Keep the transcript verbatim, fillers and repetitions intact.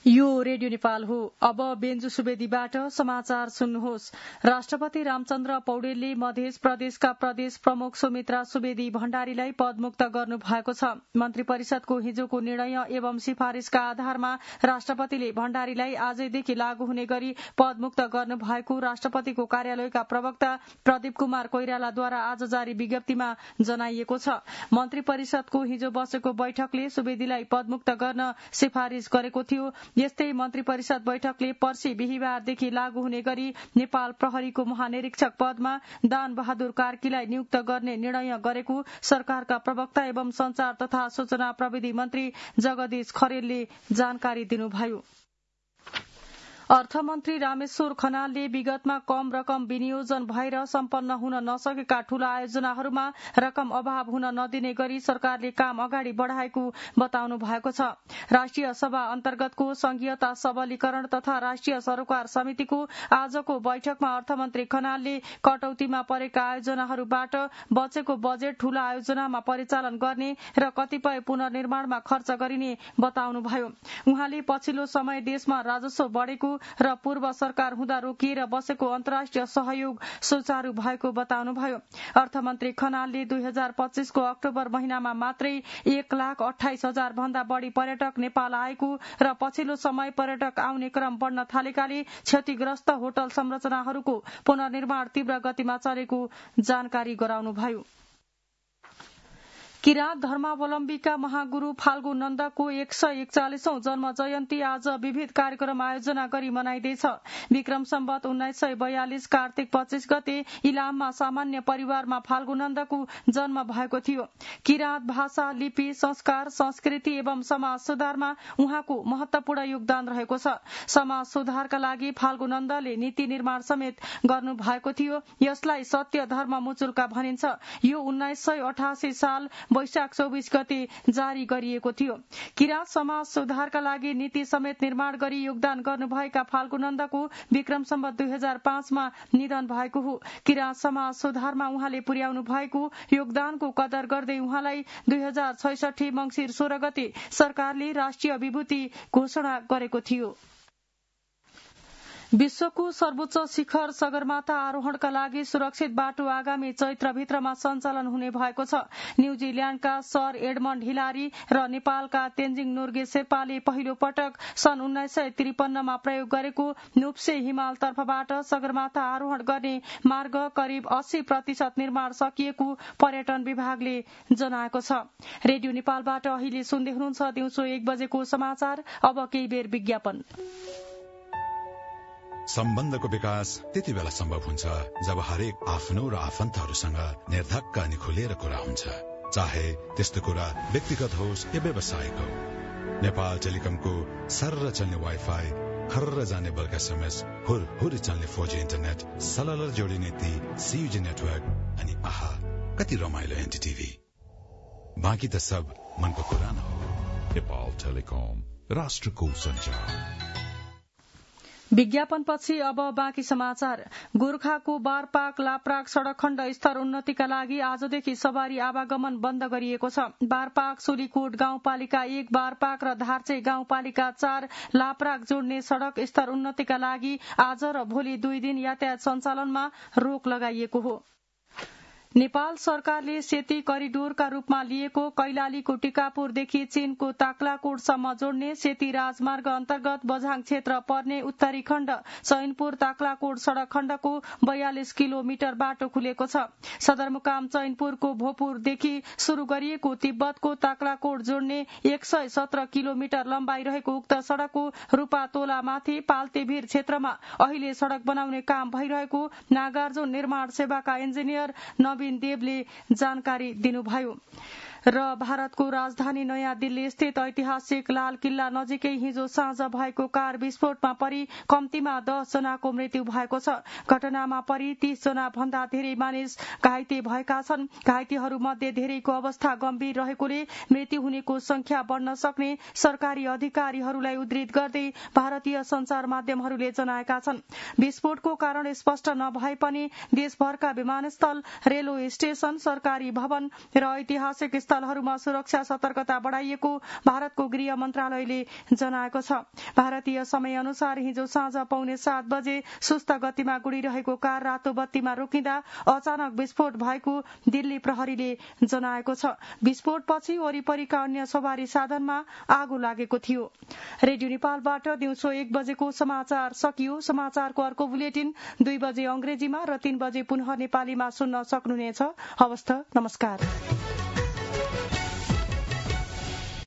यो रेडियो नेपाल हो। अब बेन्जु सुवेदीबाट समाचार सुन्नुहोस्। राष्ट्रपति रामचन्द्र पौडेलले मध्य प्रदेशका प्रदेश प्रमुख सुमित्रा सुवेदी भण्डारीलाई पदमुक्त गर्नु भएको छ। मन्त्री परिषदको हिजोको निर्णय एवं सिफारिशका आधारमा राष्ट्रपतिले भण्डारीलाई आजैदेखि लागू हुने गरी पदमुक्त गर्नु भएको राष्ट्रपतिको कार्यालयका प्रवक्ता प्रदीप कुमार कोइरालाद्वारा आज जारी विज्ञप्तिमा जनाइएको छ। मन्त्री परिषदको हिजो बसेको बैठकले सुवेदीलाई पदमुक्त गर्न सिफारिश गरेको थियो। यस्तै मन्त्री परिषद बैठकले पर्सि बिहिबारदेखि लागू हुने गरी नेपाल प्रहरीको महानिरीक्षक पदमा दान बहादुर कार्कीलाई नियुक्त गर्ने निर्णय गरेको सरकारका प्रवक्ता एवं संचार तथा सूचना प्रविधि मन्त्री जगदीश खरेलले जानकारी दिनुभयो। अर्थमन्त्री रामेश्वर खनालले विगतमा कम रकम विनियोजन भएर सम्पन्न हुन नसकेका ठूला आयोजनाहरूमा रकम अभाव हुन नदिने गरी सरकारले काम अगाडि बढ़ाएको बताउनु भएको छ। राष्ट्रिय सभा अन्तर्गतको संघीयता सबलीकरण तथा राष्ट्रिय सरोकार समितिको आजको बैठकमा अर्थमन्त्री खनालले कटौतीमा परेका आयोजनाहरूबाट बचेको बजेट ठूला आयोजनामा परिचालन गर्ने र कतिपय पुनर्निर्माणमा खर्च गरिने बताउनुभयो। उहाँले पछिल्लो समय देशमा राजस्व बढ़ेको र पूर्व सरकार हुँदा रोकिएर बसेको अन्तर्राष्ट्रिय सहयोग सुचारू भएको बताउनुभयो। अर्थमन्त्री खनालले दुई हजार पच्चीसको अक्टोबर महिनामा मात्रै एक लाख अठाइस हजार भन्दा बढ़ी पर्यटक नेपाल आएको र पछिल्लो समय पर्यटक आउने क्रम बढ़न थालेकाले क्षतिग्रस्त होटल संरचनाहरूको पुनर्निर्माण तीव्र गतिमा चलेको जानकारी गराउनुभयो। किराँत धर्मावलम्बीका महागुरू फाल्गु नन्दको एक सय एकचालिसौं जन्म जयन्ती आज विविध कार्यक्रम आयोजना गरी मनाइँदैछ। विक्रम सम्वत उन्नाइस सय बयालिस कार्तिक पच्चीस गते इलाममा सामान्य परिवारमा फाल्गु नन्दको जन्म भएको थियो। किराँत भाषा, लिपि, संस्कार, संस्कृति एवं समाज सुधारमा उहाँको महत्वपूर्ण योगदान रहेको छ। समाज सुधारका लागि फाल्गु नन्दले नीति निर्माण समेत गर्नु भएको थियो। यसलाई सत्य धर्म मुचुल्का भनिन्छ। यो उन्नाइस सय अठासी साल वैशाख चौबीस गते जारी गरिएको थियो। किराँत समाज सुधारका लागि नीति समेत निर्माण गरी योगदान गर्नुभएका फाल्गु नन्दको विक्रम सम्वत दुई हजार पाँचमा निधन भएको हो। किराँत समाज सुधारमा उहाँले पुर्याउनु भएको योगदानको कदर गर्दै उहाँलाई दुई हजार छैसठी मंसिर सोह्र गते सरकारले राष्ट्रिय विभूति घोषणा गरेको थियो। विश्वको सर्वोच्च शिखर सगरमाथा आरोहणका लागि सुरक्षित बाटो आगामी चैत्रभित्रमा सञ्चालन हुने भएको छ। न्यूजील्याण्डका सर एडमण्ड हिलारी र नेपालका तेन्जिङ नोर्गे शेर्पाले पहिलो पटक सन् उन्नाइस सय त्रिपन्नमा प्रयोग गरेको नुप्से हिमाल तर्फबाट सगरमाथा आरोहण गर्ने मार्ग करिब अस्सी प्रतिशत निर्माण सकिएको पर्यटन विभागले जनाएको छ। रेडियो नेपालबाट अहिले सुन्दै हुनुहुन्छ दिउँसो एक बजेको समाचार। अब केही बेर विज्ञापन। सम्बन्धको विकास त्यति बेला सम्भव हुन्छ जब हरेक आफ्नो र आफन्तहरूसँग निर्धक्क अनि खुलेर कुरा हुन्छ, चाहे त्यस्तो कुरा व्यक्तिगत होस् या व्यावसायिक हो। नेपाल टेलिकमको सर्र चल्ने वाइफाई, खर्र जाने बल्क एसएमएस, हुर हुर चल्ने फोर जी इन्टरनेट, सलल जोडिने ती सीयूजी नेटवर्क अनि आहा कति रमाइलो एनडीटीभी। बाँकी त सब मनको कुरा न हो। नेपाल टेलिकम, राष्ट्रको सञ्चार। विज्ञापनपछि अब बाँकी समाचार। गोर्खाको बारपाक लाप्राक सड़क खण्ड स्तर उन्नतिका लागि आजदेखि सवारी आवागमन बन्द गरिएको छ। बारपाक सोलीकोट गाउँपालिका एक, बारपाक र धार्चे गाउँपालिका चार लाप्राक जोड्ने सड़क स्तर उन्नतिका लागि आज र भोलि दुई दिन यातायात सञ्चालनमा रोक लगाइएको हो। नेपाल सरकारले सेती करिडोरका रूपमा लिएको कैलालीको टिकापुरदेखि चीनको ताक्लाकोटसम्म जोड्ने सेती राजमार्ग अन्तर्गत बझाङ क्षेत्र पर्ने उत्तरी खण्ड चैनपुर ताक्लाकोट सड़क खण्डको बयालिस किलोमिटर बाटो खुलेको छ। सदरमुकाम चैनपुरको भोपुरदेखि शुरू गरिएको तिब्बतको ताक्लाकोट जोड्ने एक सय सत्र किलोमिटर लम्बाई रहेको उक्त सड़कको रूपातोलामाथि पाल्तेभिर क्षेत्रमा अहिले सड़क बनाउने काम भइरहेको नागार्जुन निर्माण सेवाका इन्जिनियर नवीन देवले जानकारी दिनुभयो। र भारतको राजधानी नयाँ दिल्ली स्थित ऐतिहासिक लाल किल्ला नजिकै हिजो साँझ भएको कार विस्फोटमा परि कम्तीमा दस जनाको मृत्यु भएको छ। घटनामा परि तीस जना भन्दा धेरै मानिस घाइते भएका छन्। घाइतेहरू मध्ये धेरैको अवस्था गम्भीर रहेकोले मृत्यु हुनेको संख्या बढ़न सक्ने सरकारी अधिकारीहरूलाई उद्धृत गर्दै भारतीय संचार माध्यमहरूले जनाएका छन्। विस्फोटको कारण स्पष्ट नभए पनि देशभरका विमानस्थल, रेलवे स्टेशन, सरकारी भवन र ऐतिहासिक स्थलहरूमा सुरक्षा सतर्कता बढाइएको भारतको गृह मन्त्रालयले जनाएको छ। भारतीय समय अनुसार हिजो साँझ पौने सात बजे सुस्त गतिमा गुडिरहेको कार रातो बत्तीमा रोकिँदा अचानक विस्फोट भएको दिल्ली प्रहरीले जनाएको छ। विस्फोटपछि वरिपरिका अन्य सवारी साधनमा आगो लागेको थियो। रेडियो नेपालबाट दिउँसो एक बजेको समाचार सकियो। समाचारको अर्को बुलेटिन दुई बजे अंग्रेजीमा र तीन बजे पुनः नेपालीमा सुन्न सक्नुहुनेछ। हवस् त, नमस्कार।